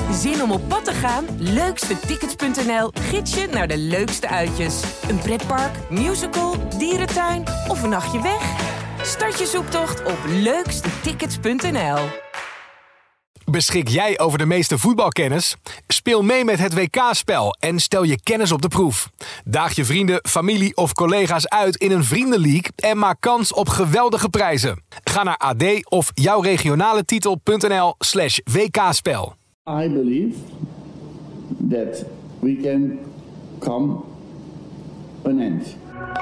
Zin om op pad te gaan? Leukstetickets.nl gids je naar de leukste uitjes. Een pretpark, musical, dierentuin of een nachtje weg? Start je zoektocht op leukstetickets.nl. Beschik jij over de meeste voetbalkennis? Speel mee met het WK-spel en stel je kennis op de proef. Daag je vrienden, familie of collega's uit in een vriendenleague en maak kans op geweldige prijzen. Ga naar AD of jouwregionaletitel.nl/WK-spel. I believe that we can come an end.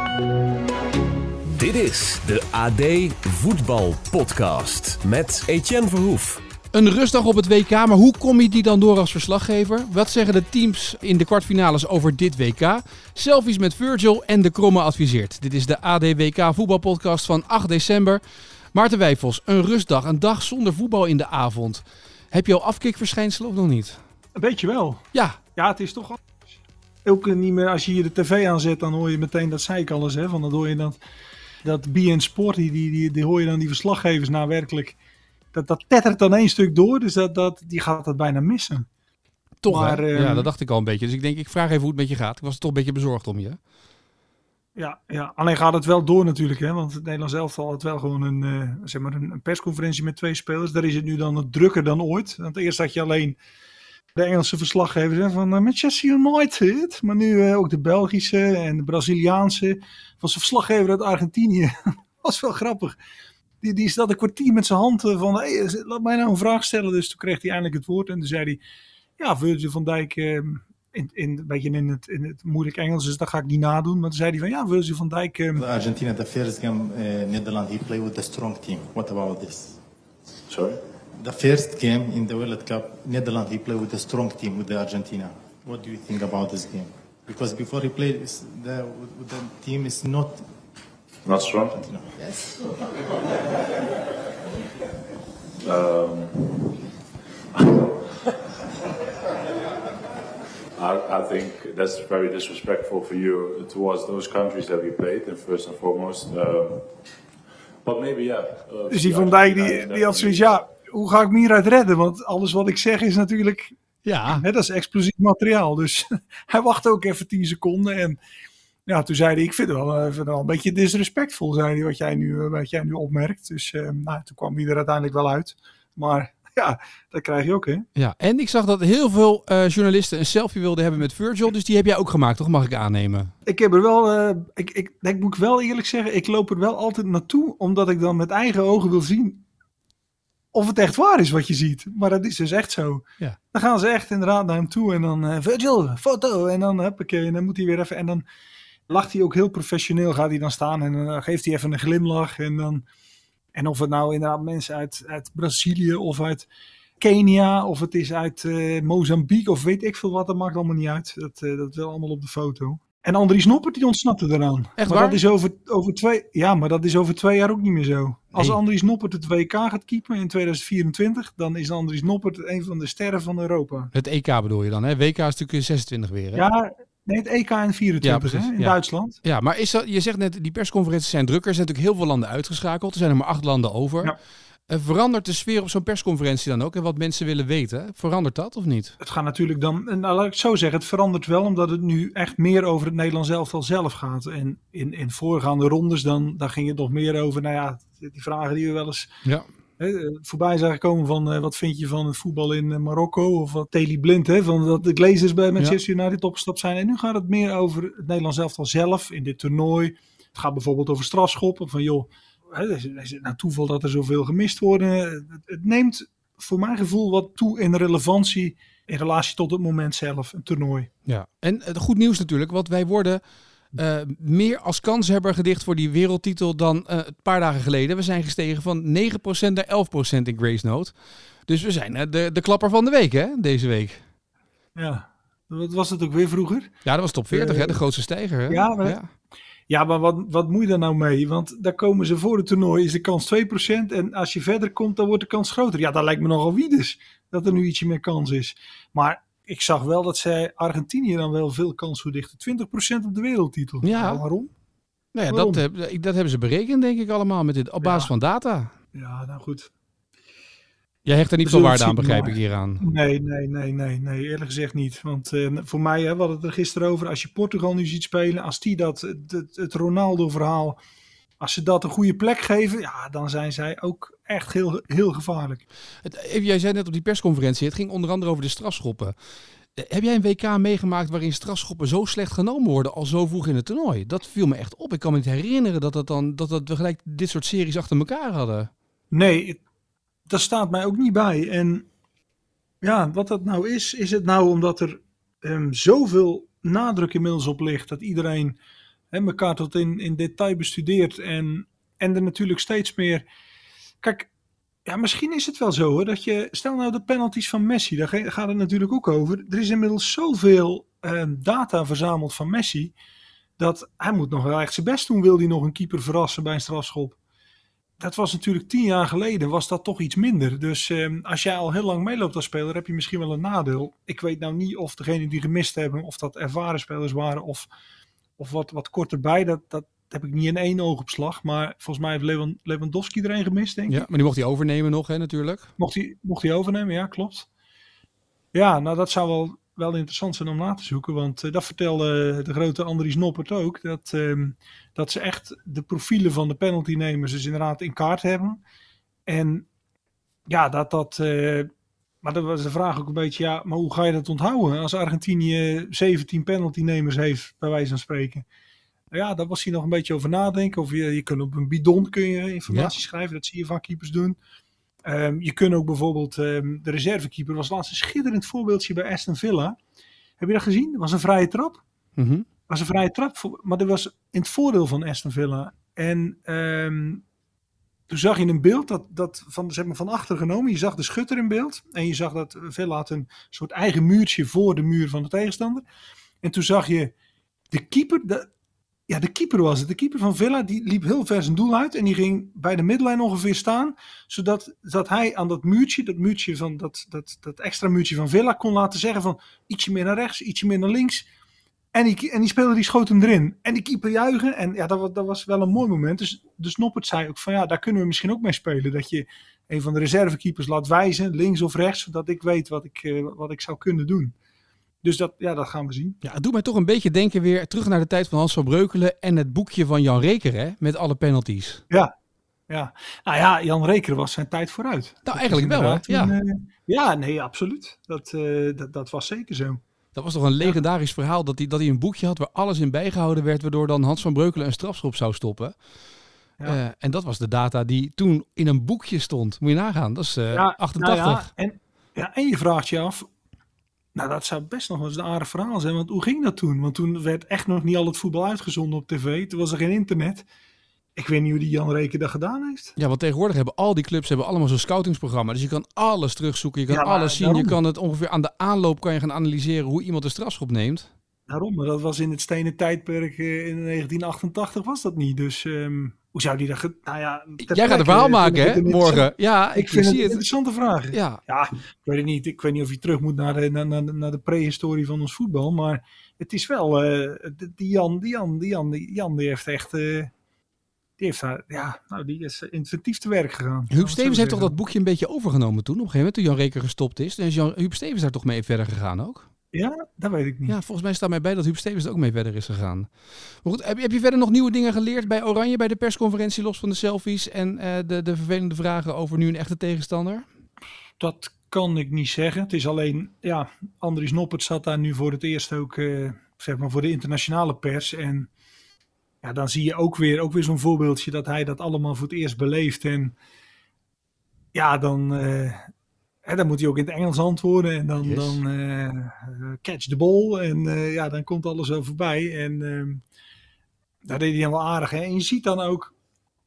Dit is de AD Voetbal Podcast met Etienne Verhoef. Een rustdag op het WK, maar hoe kom je die dan door als verslaggever? Wat zeggen de teams in de kwartfinales over dit WK? Selfies met Virgil en de Kromme adviseert. Dit is de AD WK voetbalpodcast van 8 december. Maarten Wijfels, een rustdag, een dag zonder voetbal in de avond. Heb je al afkikverschijnselen of nog niet? Een beetje wel. Ja. Ja, het is toch anders. Ook niet meer, als je hier de tv aanzet, dan hoor je meteen, dat zei ik alles, hè. Van dan hoor je dat BN Sport, die hoor je dan die verslaggevers nou werkelijk. Dat tettert dan één stuk door, dus die gaat dat bijna missen. Toch, maar, ja, dat dacht ik al een beetje. Dus ik denk, ik vraag even hoe het met je gaat. Ik was toch een beetje bezorgd om je. Ja, alleen gaat het wel door natuurlijk, hè? Want het Nederlands elftal had wel gewoon een persconferentie met 2 spelers. Daar is het nu dan drukker dan ooit. Want eerst had je alleen de Engelse verslaggevers van Manchester United. Maar nu ook de Belgische en de Braziliaanse. Was een verslaggever uit Argentinië. Was wel grappig. Die zat een kwartier met zijn hand van, hey, laat mij nou een vraag stellen. Dus toen kreeg hij eindelijk het woord en toen zei hij, ja, Virgil van Dijk, een beetje in het moeilijk Engels, dus dat ga ik niet nadoen. Maar toen zei hij van, ja, Virgil van Dijk. Argentina, the first game, Netherlands, he played with a strong team. What about this? Sorry? The first game in the World Cup, Netherlands, he played with a strong team with the Argentina. What do you think about this game? Because before he played, the team is not strong? Yes. I think that's very disrespectful for you towards those countries that we played, and first and foremost. But maybe, yeah. Dus die Van Dijk, die had zoiets, ja, hoe ga ik me hieruit redden? Want alles wat ik zeg is natuurlijk, ja, dat is explosief materiaal. Dus hij wachtte ook even 10 seconden en ja, toen zei hij, ik vind het wel een beetje disrespectvol, zei hij, wat jij nu opmerkt. Dus toen kwam hij er uiteindelijk wel uit. Maar ja, dat krijg je ook, hè? Ja, en ik zag dat heel veel journalisten een selfie wilden hebben met Virgil. Dus die heb jij ook gemaakt, toch? Mag ik aannemen? Ik heb er wel, ik moet wel eerlijk zeggen, ik loop er wel altijd naartoe, omdat ik dan met eigen ogen wil zien of het echt waar is wat je ziet. Maar dat is dus echt zo. Ja. Dan gaan ze echt inderdaad naar hem toe en dan Virgil, foto. En dan en dan moet hij weer even, en dan lacht hij ook heel professioneel, gaat hij dan staan en dan geeft hij even een glimlach. En of het nou inderdaad mensen uit Brazilië of uit Kenia of het is uit Mozambique of weet ik veel wat, dat maakt allemaal niet uit. Dat wil allemaal op de foto. En Andries Noppert, die ontsnapte eraan. Echt maar waar? dat is over 2 jaar ook niet meer zo. Als Nee. Andries Noppert het WK gaat keepen in 2024, dan is Andries Noppert een van de sterren van Europa. Het EK bedoel je dan, hè? WK is natuurlijk 26 weer, hè? Ja, nee, het EK in 24 Ja, precies, in ja. Duitsland. Ja, maar je zegt net, die persconferenties zijn drukker. Er zijn natuurlijk heel veel landen uitgeschakeld. Er zijn er maar 8 landen over. Ja. Verandert de sfeer op zo'n persconferentie dan ook? En wat mensen willen weten? Verandert dat of niet? Het gaat natuurlijk dan, nou, laat ik het zo zeggen, het verandert wel omdat het nu echt meer over het Nederlands elftal zelf gaat. En in voorgaande rondes dan ging het nog meer over, nou ja, die vragen die we wel eens voorbij zagen komen van wat vind je van het voetbal in Marokko of wat Daley Blind, van dat de Glazers bij Manchester United opgestapt zijn. En nu gaat het meer over het Nederlands elftal zelf in dit toernooi. Het gaat bijvoorbeeld over strafschoppen, van joh, is het nou toeval dat er zoveel gemist worden? Het neemt voor mijn gevoel wat toe in relevantie in relatie tot het moment zelf, een toernooi. Ja, en goed nieuws natuurlijk, want wij worden meer als kanshebber gedicht voor die wereldtitel dan een paar dagen geleden. We zijn gestegen van 9% naar 11% in Grace Note. Dus we zijn de klapper van de week, hè, deze week. Ja, wat was het ook weer vroeger? Ja, dat was top 40, hè, de grootste stijger. Hè? Ja, maar wat moet je daar nou mee? Want daar komen ze voor het toernooi, is de kans 2%. En als je verder komt, dan wordt de kans groter. Ja, dat lijkt me nogal wiedes, dat er nu ietsje meer kans is. Maar ik zag wel dat zij Argentinië dan wel veel kans verdichten. 20% op de wereldtitel. Ja. Nou, waarom? Nou ja, Waarom? dat hebben ze berekend, denk ik allemaal, op basis van data. Ja, nou goed. Jij hecht er niet veel waarde aan, begrijp ik hieraan. Nee, eerlijk gezegd niet. Want voor mij, we hadden het er gisteren over, als je Portugal nu ziet spelen, als die het Ronaldo-verhaal, als ze dat een goede plek geven, ja, dan zijn zij ook echt heel, heel gevaarlijk. Jij zei net op die persconferentie, het ging onder andere over de strafschoppen. Heb jij een WK meegemaakt waarin strafschoppen zo slecht genomen worden al zo vroeg in het toernooi? Dat viel me echt op. Ik kan me niet herinneren dat we gelijk dit soort series achter elkaar hadden. Nee, dat staat mij ook niet bij. En ja, wat dat nou is het nou omdat er zoveel nadruk inmiddels op ligt dat iedereen elkaar tot in detail bestudeert en er natuurlijk steeds meer... Kijk, ja, misschien is het wel zo hoor, dat je... Stel nou de penalties van Messi, daar gaat het natuurlijk ook over. Er is inmiddels zoveel data verzameld van Messi, dat hij moet nog wel echt zijn best doen, wil hij nog een keeper verrassen bij een strafschop. Dat was natuurlijk 10 jaar geleden, was dat toch iets minder. Dus als jij al heel lang meeloopt als speler, heb je misschien wel een nadeel. Ik weet nou niet of degenen die gemist hebben, of dat ervaren spelers waren, of wat korter bij. Dat heb ik niet in 1 oogopslag. Maar volgens mij heeft Lewandowski er een gemist, denk ik. Ja, maar die mocht hij overnemen nog, hè, natuurlijk. Mocht hij overnemen, ja, klopt. Ja, nou dat zou wel interessant zijn om na te zoeken. Want dat vertelde de grote Andries Noppert ook. Dat ze echt de profielen van de penaltynemers dus inderdaad in kaart hebben. En ja, maar dat was de vraag ook een beetje, ja, maar hoe ga je dat onthouden? Als Argentinië 17 penaltynemers heeft, bij wijze van spreken. Ja, daar was hij nog een beetje over nadenken. Of je kunt op een bidon informatie schrijven. Dat zie je vaak keepers doen. Je kunt ook bijvoorbeeld, de reservekeeper was laatst een schitterend voorbeeldje bij Aston Villa. Heb je dat gezien? Dat was een vrije trap. Mm-hmm. Was een vrije trap, maar dat was in het voordeel van Aston Villa. En toen zag je een beeld dat van achter genomen. Je zag de schutter in beeld. En je zag dat Villa had een soort eigen muurtje voor de muur van de tegenstander. En toen zag je de keeper... De keeper was het. De keeper van Villa die liep heel ver zijn doel uit. En die ging bij de middenlijn ongeveer staan. Zodat hij aan dat muurtje van dat extra muurtje van Villa kon laten zeggen van ietsje meer naar rechts, ietsje meer naar links. En die speler die schoot hem erin. En die keeper juichen. En ja, dat was wel een mooi moment. Dus Noppert zei ook van ja, daar kunnen we misschien ook mee spelen. Dat je een van de reservekeepers laat wijzen, links of rechts. Zodat ik weet wat ik zou kunnen doen. Dus dat gaan we zien. Ja, het doet mij toch een beetje denken weer terug naar de tijd van Hans van Breukelen en het boekje van Jan Reker, hè, met alle penalties. Ja. Nou ja, Jan Reker was zijn tijd vooruit. Nou, dat eigenlijk wel, hè? Ja, nee, absoluut. Dat was zeker zo. Dat was toch een legendarisch verhaal dat hij een boekje had waar alles in bijgehouden werd, waardoor dan Hans van Breukelen een strafschop zou stoppen. Ja. En dat was de data die toen in een boekje stond. Moet je nagaan, dat is 88. Nou ja, en je vraagt je af, nou, dat zou best nog wel eens een aardig verhaal zijn. Want hoe ging dat toen? Want toen werd echt nog niet al het voetbal uitgezonden op tv. Toen was er geen internet. Ik weet niet hoe die Jan Reker dat gedaan heeft. Ja, want tegenwoordig hebben al die clubs allemaal zo'n scoutingsprogramma. Dus je kan alles terugzoeken. Je kan alles zien. Daarom. Je kan het ongeveer aan de aanloop kan je gaan analyseren hoe iemand de strafschop neemt. Daarom, maar dat was in het stenen tijdperk in 1988 was dat niet. Dus hoe zou die dat... Nou ja, jij gaat een verhaal maken, hè, morgen. Ja, ik vind het zie een interessante vraag. Ja, ik weet het niet. Ik weet niet of je terug moet naar de prehistorie van ons voetbal. Maar het is wel... die Jan die heeft echt... die is inventief te werk gegaan. Huub Stevens heeft toch dat boekje een beetje overgenomen toen? Op een gegeven moment, toen Jan Reker gestopt is. En is Huub Stevens daar toch mee verder gegaan ook? Ja, dat weet ik niet. Ja, volgens mij staat mij bij dat Huub Stevens er ook mee verder is gegaan. Maar goed, heb je verder nog nieuwe dingen geleerd bij Oranje, bij de persconferentie, los van de selfies en de vervelende vragen over nu een echte tegenstander? Dat kan ik niet zeggen. Het is alleen, ja, Andries Noppert zat daar nu voor het eerst ook, zeg maar voor de internationale pers. En ja, dan zie je ook weer zo'n voorbeeldje dat hij dat allemaal voor het eerst beleeft. En ja, dan moet hij ook in het Engels antwoorden. En dan catch the ball. En dan komt alles zo voorbij. En daar deed hij dan wel aardig. Hè? En je ziet dan ook...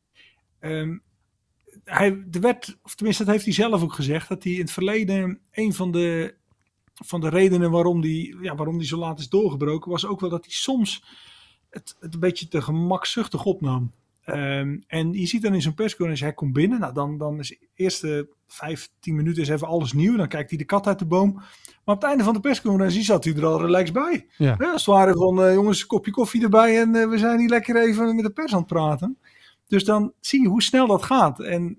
dat heeft hij zelf ook gezegd, dat hij in het verleden een van de redenen waarom die zo laat is doorgebroken, was ook wel dat hij soms het een beetje te gemakzuchtig opnam. En je ziet dan in zo'n persconferentie, hij komt binnen, nou dan is de eerste 15 minuten is even alles nieuw, dan kijkt hij de kat uit de boom. Maar op het einde van de persconferentie zat hij er al relaxed bij. Ja. Als het ware van, jongens, een kopje koffie erbij en we zijn hier lekker even met de pers aan het praten. Dus dan zie je hoe snel dat gaat. En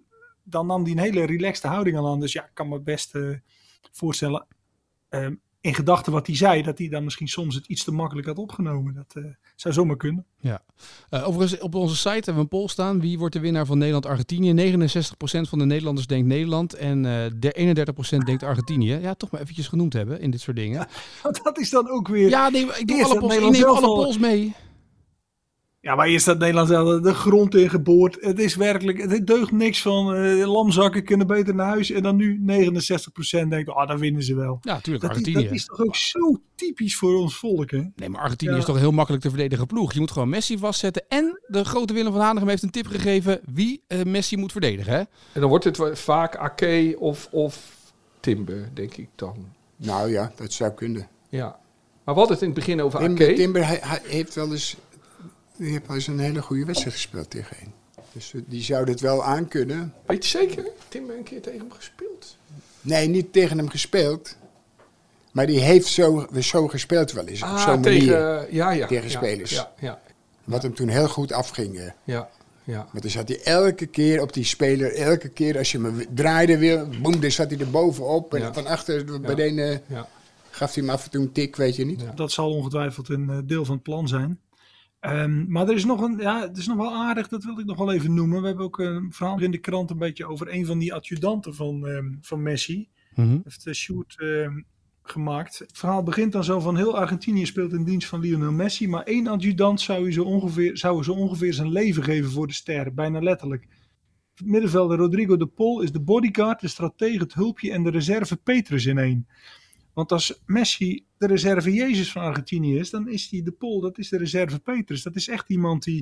dan nam hij een hele relaxte houding aan. Dus ja, ik kan me best voorstellen, in gedachten wat hij zei, dat hij dan misschien soms het iets te makkelijk had opgenomen. Dat zou zomaar kunnen. Ja. Overigens, op onze site hebben we een poll staan. Wie wordt de winnaar van Nederland-Argentinië? 69% van de Nederlanders denkt Nederland en 31% denkt Argentinië. Ja, toch maar eventjes genoemd hebben in dit soort dingen. Ja, dat is dan ook weer... Ja, nee, ik neem alle polls mee. Ja, maar eerst dat Nederland zelf de grond in geboord. Het is werkelijk, het deugt niks van. Lamzakken kunnen beter naar huis. En dan nu 69% denkt, dan winnen ze wel. Ja, natuurlijk, Argentinië. Dat is toch ook zo typisch voor ons volk, hè? Nee, maar Argentinië is toch een heel makkelijk te verdedigen ploeg. Je moet gewoon Messi vastzetten. En de grote Willem van Hanegem heeft een tip gegeven wie Messi moet verdedigen, hè? En dan wordt het vaak Ake of Timber, denk ik dan. Nou ja, dat zou kunnen. Ja. Maar we hadden het in het begin over Ake. Timber hij heeft wel eens... Die heeft wel eens een hele goede wedstrijd gespeeld tegen hem. Dus die zou het wel aankunnen. Weet je zeker? Timber een keer tegen hem gespeeld? Nee, niet tegen hem gespeeld. Maar die heeft zo gespeeld wel eens. Op zo'n manier. Tegen spelers. Ja. Wat hem toen heel goed afging. Ja. Want dan zat hij elke keer op die speler. Elke keer als je hem draaide weer. Boem, dan zat hij er bovenop. En van achter bij de ene gaf hij hem af en toe een tik, weet je niet. Ja. Dat zal ongetwijfeld een deel van het plan zijn. Maar er is nog het is nog wel aardig, dat wil ik nog wel even noemen. We hebben ook een verhaal in de krant een beetje over een van die adjudanten van Messi. Heeft de shoot gemaakt. Het verhaal begint dan zo van heel Argentinië speelt in dienst van Lionel Messi. Maar 1 adjudant zou zo ongeveer zijn leven geven voor de ster. Bijna letterlijk. Het middenvelder Rodrigo de Paul is de bodyguard, de stratege, het hulpje en de reserve Petrus in één. Want als Messi de reserve Jezus van Argentinië is, dan is die de Paul, dat is de reserve Petrus. Dat is echt iemand die,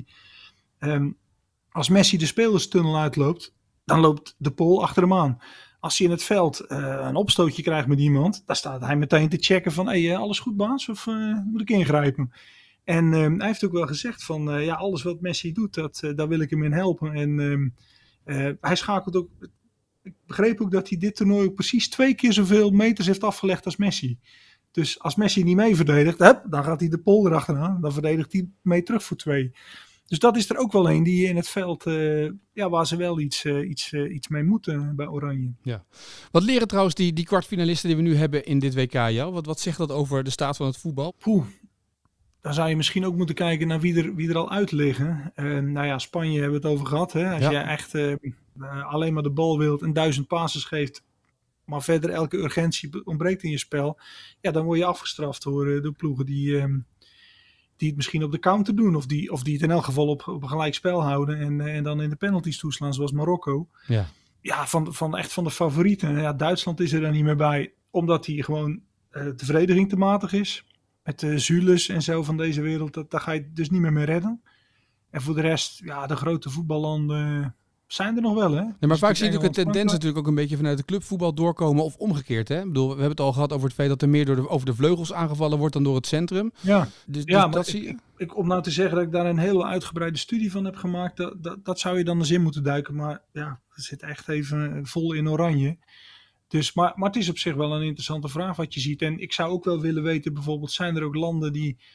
als Messi de spelerstunnel uitloopt, dan loopt de Paul achter hem aan. Als hij in het veld een opstootje krijgt met iemand, dan staat hij meteen te checken van, alles goed baas of moet ik ingrijpen? En hij heeft ook wel gezegd van, alles wat Messi doet, daar wil ik hem in helpen. En hij schakelt ook... Ik begreep ook dat hij dit toernooi ook precies 2 keer zoveel meters heeft afgelegd als Messi. Dus als Messi niet mee verdedigt, dan gaat hij de Pol erachteraan. Dan verdedigt hij mee terug voor 2. Dus dat is er ook wel een die in het veld, waar ze wel iets mee moeten bij Oranje. Ja. Wat leren trouwens die kwartfinalisten die we nu hebben in dit WK jou? Wat zegt dat over de staat van het voetbal? Dan zou je misschien ook moeten kijken naar wie er al uit liggen. Spanje hebben we het over gehad. Hè? Als jij echt alleen maar de bal wilt en 1000 passes geeft, maar verder elke urgentie ontbreekt in je spel, dan word je afgestraft door ploegen die het misschien op de counter doen. Of die het in elk geval op een gelijk spel houden en dan in de penalties toeslaan, zoals Marokko. Ja, van de favorieten. Ja, Duitsland is er dan niet meer bij, omdat die gewoon de verdediging te matig is. Met de Zules en zo van deze wereld, daar ga je dus niet meer mee redden. En voor de rest, de grote voetballanden zijn er nog wel, hè? Nee, maar vaak zie je ook een tendens natuurlijk ook een beetje vanuit de clubvoetbal doorkomen of omgekeerd, hè? Ik bedoel, we hebben het al gehad over het feit dat er meer over de vleugels aangevallen wordt dan door het centrum. Ja, dus maar dat zie je. Om nou te zeggen dat ik daar een hele uitgebreide studie van heb gemaakt, dat zou je dan eens in moeten duiken. Maar het zit echt even vol in oranje. Dus, maar het is op zich wel een interessante vraag wat je ziet. En ik zou ook wel willen weten, bijvoorbeeld, zijn er ook landen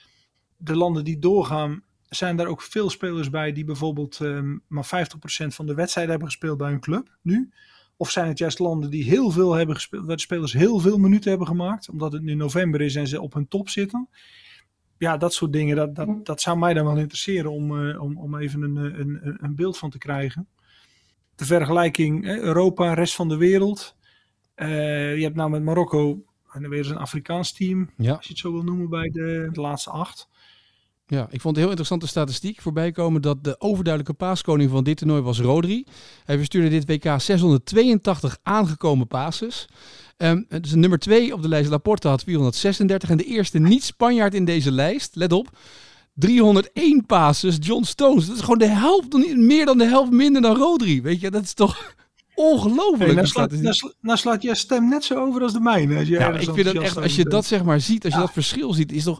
die doorgaan, zijn daar ook veel spelers bij die bijvoorbeeld maar 50% van de wedstrijden hebben gespeeld bij hun club nu? Of zijn het juist landen die heel veel hebben gespeeld, waar de spelers heel veel minuten hebben gemaakt, omdat het nu november is en ze op hun top zitten? Ja, dat soort dingen, dat zou mij dan wel interesseren om even een beeld van te krijgen. De vergelijking Europa, rest van de wereld. Je hebt nou met Marokko en weer eens een Afrikaans team, als je het zo wil noemen, bij de laatste 8. Ja, ik vond het heel interessante statistiek voorbij komen dat de overduidelijke paaskoning van dit toernooi was Rodri. Hij verstuurde dit WK 682 aangekomen passes. Dus nummer 2 op de lijst, Laporta, had 436. En de eerste niet-Spanjaard in deze lijst, let op, 301 passes, John Stones. Dat is gewoon de helft, meer dan de helft minder dan Rodri. Weet je, dat is toch ongelooflijk. Nou slaat je stem net zo over als de mijne. Ik vind dat echt, als je dat zeg maar ziet, als je dat verschil ziet, is toch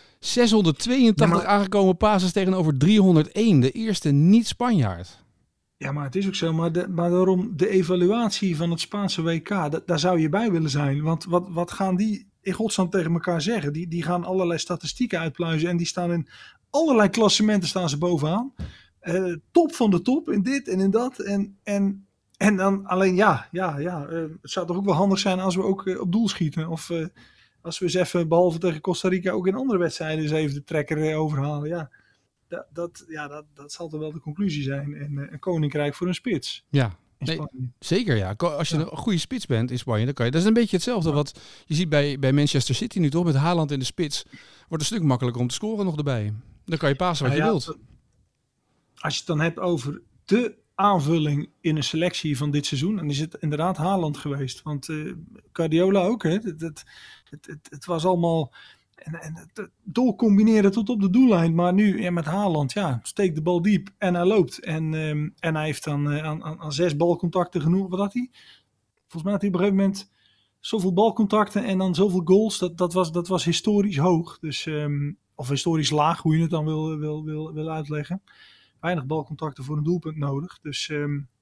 682 aangekomen passes tegenover 301. De eerste niet-Spanjaard. Ja, maar het is ook zo. Maar daarom de evaluatie van het Spaanse WK, daar zou je bij willen zijn. Want wat gaan die in godsnaam tegen elkaar zeggen? Die gaan allerlei statistieken uitpluizen en die staan in allerlei klassementen staan ze bovenaan. Top van de top in dit en in dat. En En dan alleen het zou toch ook wel handig zijn als we ook op doel schieten. Of als we eens even, behalve tegen Costa Rica, ook in andere wedstrijden eens even de trekker overhalen. Ja, dat zal toch wel de conclusie zijn. En een koninkrijk voor een spits. Ja, zeker ja. Als je een goede spits bent in Spanje, dan kan je. Dat is een beetje hetzelfde wat je ziet bij Manchester City nu toch. Met Haaland in de spits wordt een stuk makkelijker om te scoren nog erbij. Dan kan je pasen wat je wilt. Als je het dan hebt over de aanvulling in een selectie van dit seizoen, dan is het inderdaad Haaland geweest. Want Guardiola ook, hè. Het was allemaal het doorcombineren tot op de doellijn. Maar nu met Haaland, steekt de bal diep en hij loopt. En hij heeft dan aan 6 balcontacten genoeg. Wat had hij? Volgens mij had hij op een gegeven moment zoveel balcontacten en dan zoveel goals. Dat was historisch hoog. Dus, of historisch laag, hoe je het dan wil uitleggen. Weinig balcontacten voor een doelpunt nodig. Dus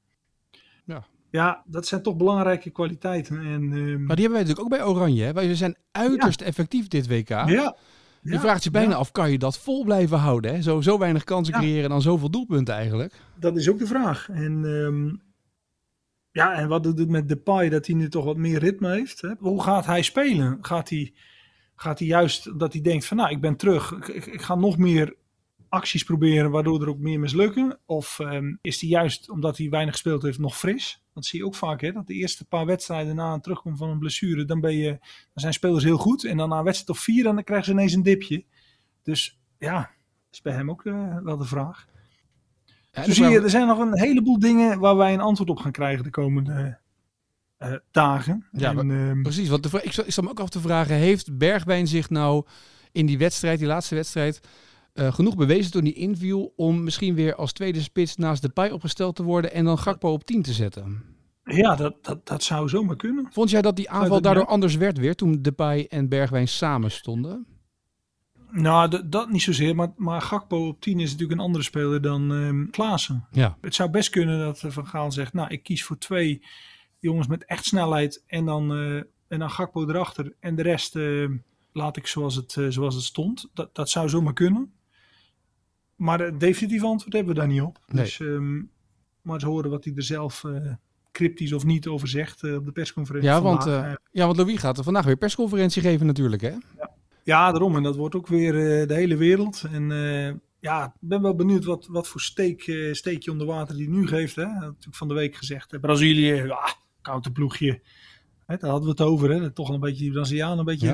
dat zijn toch belangrijke kwaliteiten. En, maar die hebben wij natuurlijk ook bij Oranje. Hè? Wij zijn uiterst effectief dit WK. Ja. Je vraagt je bijna af, kan je dat vol blijven houden? Hè? Zo weinig kansen creëren en dan zoveel doelpunten eigenlijk. Dat is ook de vraag. En, en wat doet het met Depay dat hij nu toch wat meer ritme heeft? Hè? Hoe gaat hij spelen? Gaat hij juist dat hij denkt van ik ben terug. Ik ga nog meer acties proberen waardoor er ook meer mislukken? Of is hij juist, omdat hij weinig gespeeld heeft, nog fris? Dat zie je ook vaak, hè? Dat de eerste paar wedstrijden na een terugkomst van een blessure, dan zijn spelers heel goed. En dan na een wedstrijd of 4, dan krijgen ze ineens een dipje. Dus dat is bij hem ook wel de vraag. Ja, dus zie je, er zijn nog een heleboel dingen waar wij een antwoord op gaan krijgen de komende dagen. Ja, precies. Want ik sta me ook af te vragen, heeft Bergwijn zich nou in die wedstrijd, die laatste wedstrijd, genoeg bewezen toen hij inviel om misschien weer als tweede spits naast Depay opgesteld te worden en dan Gakpo op 10 te zetten? Ja, dat zou zomaar kunnen. Vond jij dat die aanval daardoor anders werd weer toen Depay en Bergwijn samen stonden? Nou, dat niet zozeer, maar Gakpo op 10 is natuurlijk een andere speler dan Klaassen. Ja. Het zou best kunnen dat Van Gaal zegt, ik kies voor 2 jongens met echt snelheid en dan Gakpo erachter en de rest laat ik zoals het stond. Dat zou zomaar kunnen. Maar het definitief antwoord hebben we daar niet op. Nee. Dus maar eens horen wat hij er zelf cryptisch of niet over zegt op de persconferentie. Want Louis gaat er vandaag weer persconferentie geven natuurlijk, hè? Ja, daarom. En dat wordt ook weer de hele wereld. En ik ben wel benieuwd wat voor steekje onder water die nu geeft. Hè? Dat had natuurlijk van de week gezegd. Brazilië, koude ploegje. Hè, daar hadden we het over. Hè? Toch een beetje die Brazilianen een beetje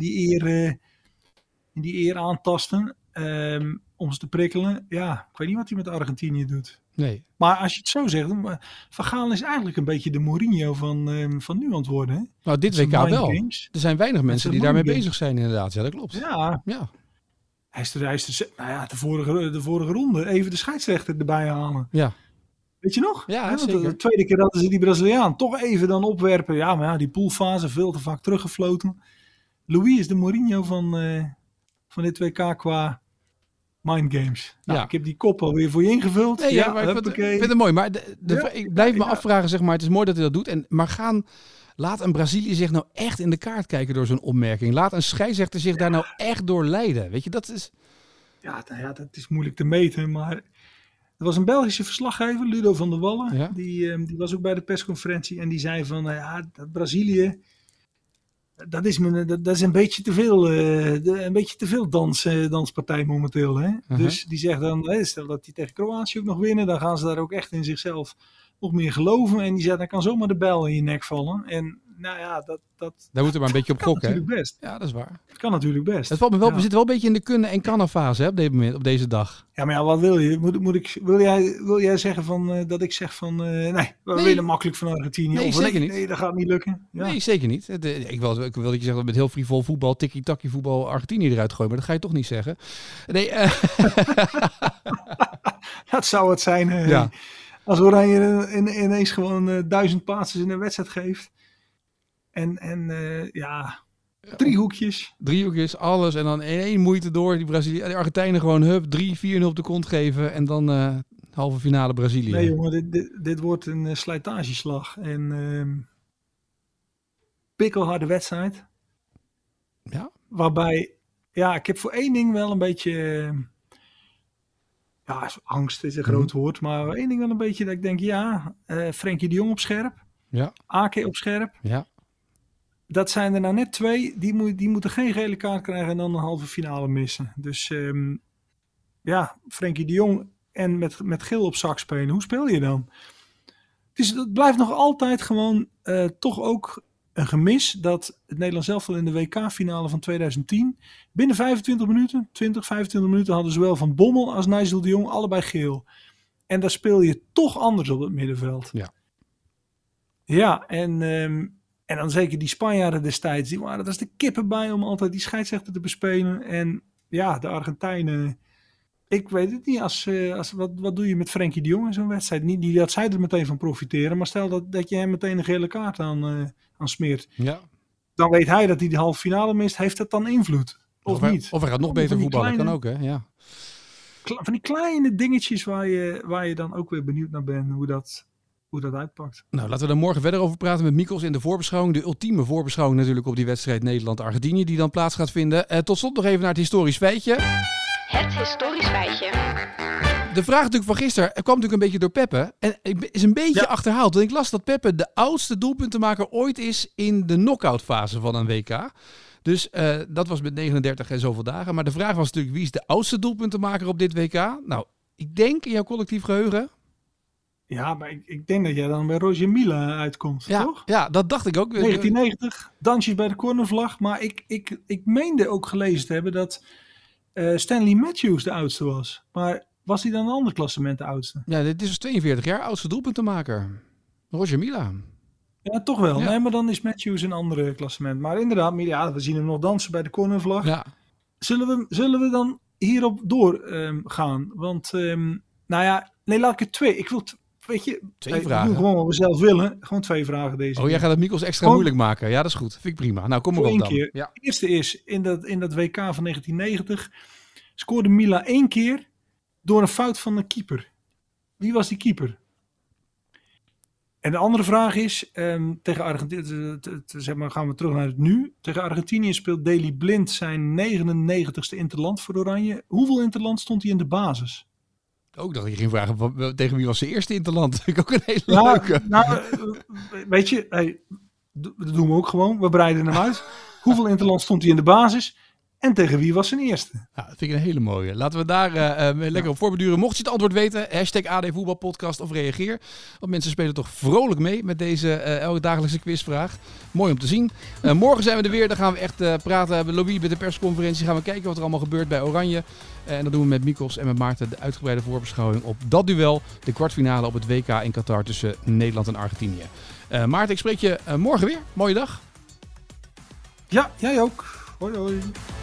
in die eer aantasten. Om ze te prikkelen. Ja, ik weet niet wat hij met Argentinië doet. Nee. Maar als je het zo zegt, Van Gaal is eigenlijk een beetje de Mourinho van nu aan het worden. Hè? Nou, dit WK wel. Games. Er zijn weinig mensen die daarmee bezig zijn inderdaad. Ja, dat klopt. Ja. Hij is de vorige ronde even de scheidsrechter erbij halen. Ja. Weet je nog? Ja, zeker. De tweede keer dat ze die Braziliaan toch even dan opwerpen. Ja, maar die poolfase veel te vaak teruggefloten. Louis is de Mourinho van dit WK qua mind games. Ik heb die kop alweer voor je ingevuld. Nee, maar ik vind het mooi. Maar ik blijf me afvragen, zeg maar. Het is mooi dat hij dat doet. Maar laat een Brazilië zich nou echt in de kaart kijken door zo'n opmerking. Laat een scheidsrechter zich daar nou echt door leiden. Weet je, dat is... Ja, dat is moeilijk te meten, maar... Er was een Belgische verslaggever, Ludo van der Wallen. Ja? Die was ook bij de persconferentie en die zei van... dat Brazilië... Dat is een beetje te veel danspartij momenteel. Hè? Dus die zegt dan, stel dat die tegen Kroatië ook nog winnen, dan gaan ze daar ook echt in zichzelf nog meer geloven. En die zegt, dan kan zomaar de bijl in je nek vallen. En daar moeten we maar een beetje op gokken. Dat kan natuurlijk best. Ja, dat is waar. Het kan natuurlijk best. Het valt me wel, we zitten wel een beetje in de kunnen- en kannenfase op dit moment, op deze dag. Ja, maar wat wil je? Wil jij zeggen van dat ik zeg van we winnen makkelijk van Argentinië? Nee, zeker niet. Nee, dat gaat niet lukken. Ja. Nee, zeker niet. Ik wil dat je zegt dat met heel frivol voetbal, tikkie-takkie voetbal Argentinië eruit gooien, maar dat ga je toch niet zeggen. Nee. Dat zou het zijn. Als Oranje ineens gewoon 1000 passes in een wedstrijd geeft. En 3 hoekjes. 3 hoekjes, alles. En dan in één moeite door. Die Argentijnen gewoon 3-4-0 op de kont geven. En dan halve finale Brazilië. Nee jongen, dit wordt een slijtageslag. En pikkelharde wedstrijd. Ja. Waarbij, ik heb voor één ding wel een beetje... Ja, angst is een groot woord. Maar één ding wel een beetje dat ik denk, Frenkie de Jong op scherp. Ja. Ake op scherp. Ja. Dat zijn er nou net 2. Die moeten geen gele kaart krijgen en dan een halve finale missen. Dus Frenkie de Jong en met geel op zak spelen. Hoe speel je dan? Dus het blijft nog altijd gewoon toch ook een gemis dat het Nederlands elftal in de WK-finale van 2010 binnen 25 minuten hadden zowel Van Bommel als Nigel de Jong allebei geel. En daar speel je toch anders op het middenveld. Ja. Ja, en dan zeker die Spanjaarden destijds, die waren er als de kippen bij om altijd die scheidsrechter te bespelen. En ja, de Argentijnen, ik weet het niet, wat doe je met Frenkie de Jong in zo'n wedstrijd? Niet dat zij er meteen van profiteren, maar stel dat je hem meteen een gele kaart aan smeert. Ja. Dan weet hij dat hij de halve finale mist, heeft dat dan invloed? Of niet? Of hij gaat nog beter voetballen, kan ook hè, ja. Van die kleine dingetjes waar je dan ook weer benieuwd naar bent, hoe dat uitpakt. Nou, laten we er morgen verder over praten met Mikkels in de voorbeschouwing. De ultieme voorbeschouwing natuurlijk op die wedstrijd Nederland-Argentinië die dan plaats gaat vinden. Tot slot nog even naar het historisch feitje. Het historisch feitje. De vraag natuurlijk van gisteren kwam natuurlijk een beetje door Peppe. En is een beetje achterhaald. Want ik las dat Peppe de oudste doelpuntenmaker ooit is in de knock-out fase van een WK. Dus dat was met 39 en zoveel dagen. Maar de vraag was natuurlijk, wie is de oudste doelpuntenmaker op dit WK? Nou, ik denk in jouw collectief geheugen. Ja, maar ik denk dat jij dan bij Roger Mila uitkomt, toch? Ja, dat dacht ik ook. 1990, dansjes bij de cornervlag. Maar ik meende ook gelezen te hebben dat Stanley Matthews de oudste was. Maar was hij dan een ander klassement de oudste? Ja, dit is dus 42 jaar, oudste doelpuntenmaker. Roger Mila. Ja, toch wel. Ja. Nee, maar dan is Matthews een andere klassement. Maar inderdaad, we zien hem nog dansen bij de cornervlag. Ja. Zullen we dan hierop doorgaan? Want, laat ik het 2. Ik wil... Weet je, 2 vragen. Doe gewoon wat we zelf willen. Gewoon 2 vragen deze keer. Jij gaat het Mikkels extra moeilijk maken. Ja, dat is goed. Vind ik prima. Nou, kom maar op dan. Keer. Ja. De eerste is, in dat WK van 1990 scoorde Mila 1 keer door een fout van een keeper. Wie was die keeper? En de andere vraag is, tegen Argentinië, gaan we terug naar het nu. Tegen Argentinië speelt Daley Blind zijn 99ste interland voor Oranje. Hoeveel interland stond hij in de basis? Ook dat je ging vragen, tegen wie was zijn eerste interland? Dat vind ik ook een hele leuke. Weet je, dat doen we ook gewoon. We breiden hem uit. Hoeveel interland stond hij in de basis? En tegen wie was zijn eerste? Ja, dat vind ik een hele mooie. Laten we daar lekker op voorbeduren. Mocht je het antwoord weten, #AD Voetbalpodcast of reageer. Want mensen spelen toch vrolijk mee met deze elke dagelijkse quizvraag. Mooi om te zien. Morgen zijn we er weer. Dan gaan we echt praten. We Louis met de persconferentie. Gaan we kijken wat er allemaal gebeurt bij Oranje. En dat doen we met Mikkels en met Maarten de uitgebreide voorbeschouwing op dat duel. De kwartfinale op het WK in Qatar tussen Nederland en Argentinië. Maarten, ik spreek je morgen weer. Mooie dag. Ja, jij ook. Hoi hoi.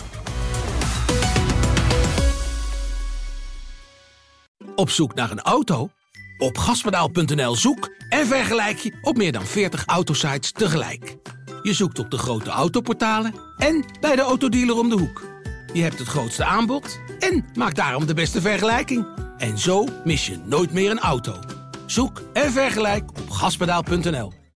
Op zoek naar een auto? Op Gaspedaal.nl zoek en vergelijk je op meer dan 40 autosites tegelijk. Je zoekt op de grote autoportalen en bij de autodealer om de hoek. Je hebt het grootste aanbod en maak daarom de beste vergelijking. En zo mis je nooit meer een auto. Zoek en vergelijk op Gaspedaal.nl.